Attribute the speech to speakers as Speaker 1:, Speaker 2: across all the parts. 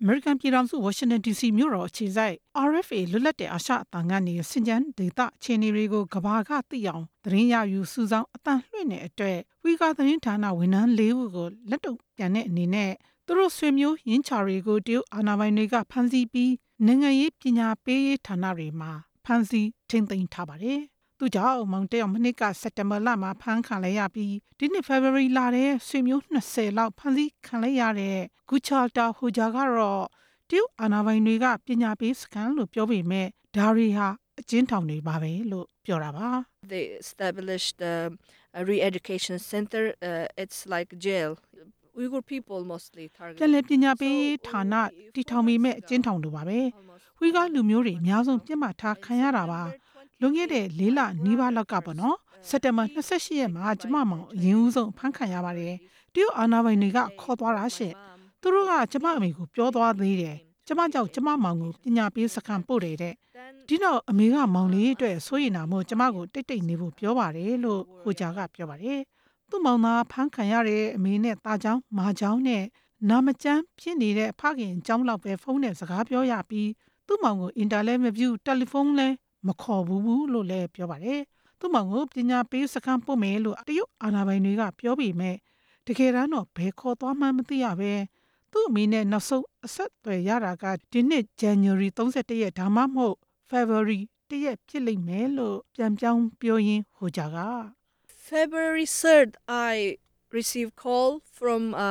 Speaker 1: American ပြည်ထောင်စု Washington DC မြို့တော်အခြေစိုက် RFA လွတ်လပ်တဲ့အာရှအသံကနေစင်ကြမ်းဒေသအခြေအနေတွေကိုကဘာကသိအောင်သတင်းရယူစူးစောင်းအသံလွှင့်တဲ့အတွက်ဝီဂါသတင်းဌာနဝန်ထမ်း၄ဦးကိုလက်တုပ်ပြန်တဲ့အနေနဲ့သူတို့ဆွေမျိုးရင်းချာတွေကိုတရုတ်အာဏာပိုင်တွေကဖမ်းဆီးပြီးနိုင်ငံရေးပညာပေးရေးဌာနတွေမှာဖမ်းဆီးထိန်းသိမ်းထားပါတယ်။သူကြောင့်မောင်တယောက်မနှစ်ကစက်တင်ဘာလမှာဖမ်းခံလိုက်ရပြီးဒီနှစ် February လထဲဆွေမျိုး20လောက်ဖမ်းဆီးခံလိုက်ရတဲ့ဂူချာတာဟိုဂျာကတော့တရုတ်အာဏာပိုင်တွေကပညာပေးစခန်းလို့ပြောပေမဲ့ဒါတွေဟာအကျဉ်းထောင်တွေပါပဲလို့ပြောတာပါ
Speaker 2: They established a re-education center. It's like jail. Uyghur people mostly target.
Speaker 1: ပြန်လည်ပညာပေးဌာနတည်ထောင်ပေမဲ့အကျဉ်းထောင်တွေပါပဲဝီဂါလူမျိုးတွေအများဆုံးပြစ်မှတ်ထားခံရတာပါလွန်ခဲ့တဲ့၄လနီးပါးလောက်ကပေါ့နော်စက်တင်ဘာ28ရက်မှာကျမမောင်အရင်ဦးဆုံးဖမ်းခံရပါတယ်တရုတ်အာဏာပိုင်တွေကခေါ်သွားတာရှင့်သူတို့ကကျမအမေကိုပြောသွားသေးတယ်ကျမကြောင့်ကျမမောင်ကိုပညာပေးစခန်းပို့တယ်တဲ့ဒီနောက်အမေကမောင်လေးအတွက်စိုးရိမ်တာမို့ကျမကိုတိတ်တိတ်နေဖို့ပြောပါတယ်လို့ဟိုဂျာကပြောပါတယ်သူ့မောင်သားဖမ်းခံရတဲ့အမေနဲ့ตาချောင်းမာချောင်းနဲ့နာမကျန်းဖြစ်နေတဲ့ဖခင်အကြောင်းလောက်ပဲဖုန်းနဲ့စကားပြောရပြီးသူ့မောင်ကိုအင်တာလည်းမပြုတယ်လီဖုန်းလည်းမခေါ်ဘူးလို့လည်းပြောပါတယ်သူ့မောင်ကိုပညာပေးစခန်းပို့မယ်လို့တရုတ်အာဏာပိုင်တွေကပြောပေမဲ့တကယ်တမ်းတော့ဘယ်ခေါ်သွားမှမသိရပဲသူ့အမေနဲ့နောက်ဆုံးအဆက်အသွယ်ရတာကဒီနှစ် January 31ရက်ဒါမှမဟုတ် February 1ရက်ဖြစ်လိမ့်မယ်လို့ပြန်ပြောင်းပြောရင်းဟိုဂျာက
Speaker 2: February 3rd, I received call from a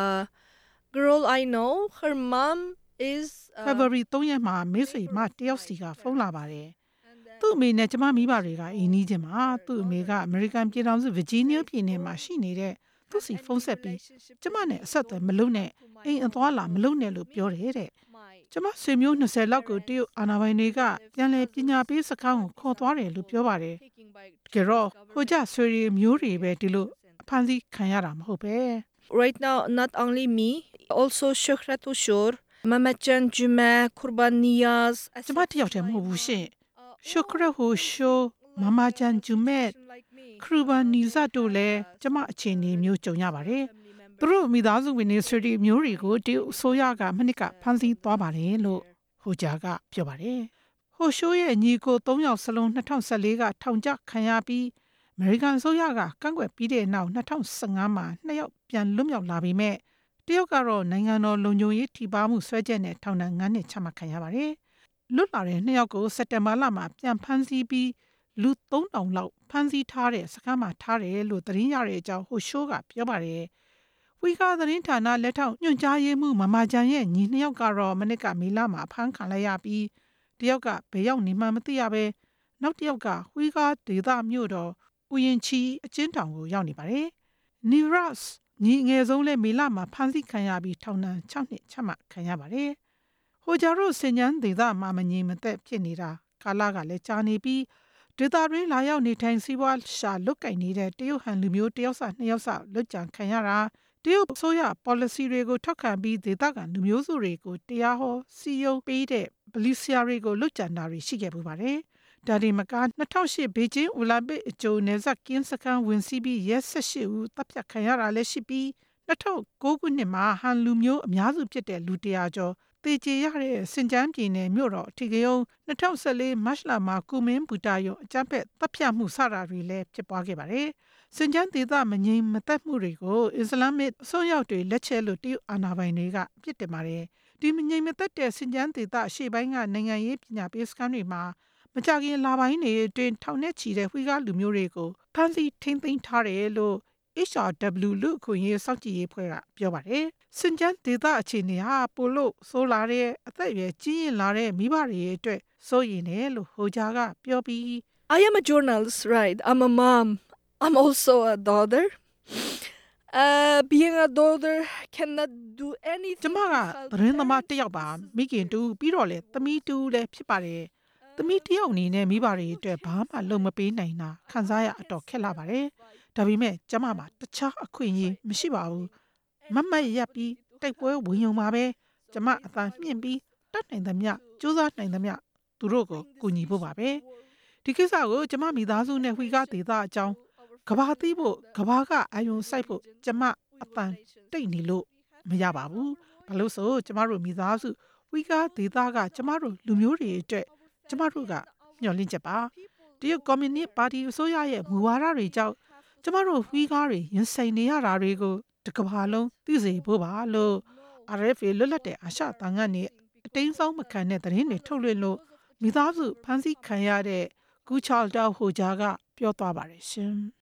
Speaker 2: girl I know. Her mom is
Speaker 1: February 3ရက်မှာမိတ်ဆွေမတယောက်စီကဖုန်းလာပါတယ်သူ့အမေနဲ့ကျမမိဘတွေကအိမ်နီးချင်းမှာသူ့အမေကအမေရိကန်ပြည်ထောင်စု Virginia ပြည်နယ်မှာရှိနေတဲ့သူ့စီဖုန်းဆက်ပြီးကျမနဲ့အဆက်အသွယ်မလုပ်နဲ့အိမ်အသွားလာမလုပ်နဲ့လို့ပြောတယ်တဲ့ကျမဆွေမျိုး20လောက်ကိုတရုတ်အာဏာပိုင်တွေကပြန်လည်ပညာပေးစခန်းကိုခေါ်သွားတယ်လို့ပြောပါတယ်တကယ်တော့ဟိုကြဆွေတွေမျိုးတွေပဲဒီလိုအဖမ်းဆီးခံရတာမဟုတ်ပဲ
Speaker 2: Right now, not only me, also Shukrat Ushur, Mamachan Juma, Kurban Niyaz.
Speaker 1: ကျမတယောက်တည်းမဟုတ်ဘူးရှင်ရှုခရဟိုရှိုမမချန်ဂျူမက်ခရူဘန်နီဇတ်တို့လည်းကျမအခြေအနေမျိုးကြုံရပါတယ်သူတို့မိသားစုဝင်တွေဆွေတွေမျိုးတွေကိုတရုတ်အစိုးရကမနစ်ကဖမ်းဆီးသွားပါတယ်လို့ဟိုဂျာကပြောပါတယ်ဟိုရှိုရဲ့ညီကို3ယောက်စလုံး2014ကထောင်ချခံရပြီးအမေရိကန်အစိုးရကကန့်ကွက်ပြီးတဲ့နောက်2015မှာ2ယောက်ပြန်လွတ်မြောက်လာပြီးမဲ့တရုတ်ကတော့နိုင်ငံတော်လုံခြုံရေးထိပါမှုဆွဲချက်နဲ့ထောင်ဒဏ်9နှစ်ချမှတ်ခံရပါတယ်လွတ်လာတဲ့2ယောက်ကိုစက်တင်ဘာလမှာပြန်ဖမ်းဆီးပြီးလူ3000လောက်ဖမ်းဆီးထားတဲ့စခန်းမှာထားတယ်လို့သတင်းရတဲ့အကြောင်းဟိုရှိုးကပြောပါတယ်ဝီဂါသတင်းဌာနလက်ထောက်ညွှန်ကြားရေးမှူးမမာဂျန်ရဲ့ညီ2ယောက်ကတော့မနစ်ကမေလမှာဖမ်းခံလိုက်ရပြီးတယောက်ကဘယ်ရောက်နေမှမသိရပဲနောက်တစ်ယောက်ကဝီဂါဒေသမြို့တော်ဥယျင်ချီအကျဉ်းထောင်ကိုရောက်နေပါတယ်နီရပ်စ်ညီငယ်ဆုံးလဲမေလမှာဖမ်းဆီးခံရပြီးထောင်ဒဏ်6နှစ်ချမှတ်ခံရပါတယ်ဟိုဂျာရိုစင်ញ្ញမ်းဒေသမမငြိမ်မသက်ဖြစ်နေတာကာလကလည်းကြာနေပြီးဒေသတွင်းလာရောက်နေထိုင်စီးပွားရှာလွတ်ကင်နေတဲ့တရုတ်ဟန်လူမျိုးတယောက်စ2ယောက်စလွတ်ကြံခံရတာတရုတ်အစိုးရ policy တွေကိုထောက်ခံပြီးဒေသခံလူမျိုးစုတွေကိုတရားဟောစီယုံပေးတဲ့ဗလီဆီယာတွေကိုလွတ်ကြံတာတွေရှိခဲ့ပူပါတယ်ဒါဒီမက2008ဘေကျင်းအိုလံပစ်အကြိုနယ်စပ်ကင်းစခန်းဝင်စီးပြီးရဲ18ဦးတပ်ဖြတ်ခံရတာလည်းရှိပြီး2009ခုနှစ်မှာဟန်လူမျိုးအများစုဖြစ်တဲ့လူ100ကျော်တေချေရတဲ့စင်ကြမ်းပြည်နယ်မြို့တော်အထီကယုံ2014မတ်လမှာကူမင်းဘူတာယုံအကြမ်းဖက်တပ်ဖြတ်မှုစတာတွေလည်းဖြစ်ပွားခဲ့ပါတယ်စင်ကြမ်းဒေသမငြိမ်မသက်မှုတွေကိုအစ္စလာမစ်အစွန်းရောက်တွေလက်ချက်လို့တရုတ်အာဏာပိုင်တွေကပြစ်တင်ပါတယ်ဒီမငြိမ်မသက်တဲ့စင်ကြမ်းဒေသအရှေ့ပိုင်းကနိုင်ငံရေးပညာပေးစခန်းတွေမှာမကြခင်လပိုင်းတွေအတွင်းထောင်နဲ့ချီတဲ့ဝီဂါလူမျိုးတွေကိုဖမ်းဆီးထိန်းသိမ်းထားတယ်လို့ HRW လူ့အခွင့်အရေးစောင့်ကြည့်ရေးအဖွဲ့ကပြောပါတယ်စင်ကြမ်းဒေသအခြေအနေဟာပိုလို့ဆိုးလာတဲ့အသက်အရွယ်ကြီးရင်လာတဲ့မိဘတွေအတွက်စိုးရိမ်တယ်လို့ဟိုဂျာကပြောပြီး
Speaker 2: I am a journalist, right? I'm a mom. I'm also a daughter. Being a daughter cannot do
Speaker 1: ကျ
Speaker 2: anything.
Speaker 1: မကသတင်းသမားတစ်ယောက်ပါမိခင်တူပြီးတော့လေသမီးတူလည်းဖြစ်ပါတယ်သမီးတစ်ယောက်အနေနဲ့မိဘတွေအတွက်ဘာမှလုပ်မပေးနိုင်တာခံစားရအတော်ခက်လာပါတယ်ဒါပေမဲ့ကျမမှာတခြားအခွင့်အရေးမရှိပါဘူးမမတ်ရက်ပြီးတိုက်ပွဲဝင်ရုံပါပဲကျမအသာမြင့်ပြီးတတ်နိုင်သမျှစူးစမ်းနိုင်သမျှသူတို့ကိုကူညီဖို့ပါပဲဒီကိစ္စကိုကျမမိသားစုနဲ့ဝီဂါဒေသအကြောင်းကဘာသိဖို့ကဘာကအာယုံစိုက်ဖို့ကျမအပန်တိတ်နေလို့မရပါဘူးဘာလို့ဆိုကျမတို့မိသားစုဝဝီဂါဒေသကကျမတို့လူမျိုးတွေအတွက်ကျမတို့ကမျှော်လင့်ချက်ပါတရုတ်ကွန်မြူနစ်ပါတီအစိုးရရဲ့မူဝါဒတွေကြောင့်ကျမတို့ဝီဂါတွေရင်ဆိုင်နေရတာတွေကိုတကမ္ဘာလုံးသိစေဖို့ပါလို့ RFA လွတ်လပ်တဲ့အာရှတန်ခါနဲ့အတိမ်းဆောင်မခံတဲ့သတင်းတွေထုတ်လွှင့်လို့မိသားစုဖန်ဆီးခံရတဲ့ကူချာလ်တာဟိုဂျာကပြောသွားပါတယ်ရှင်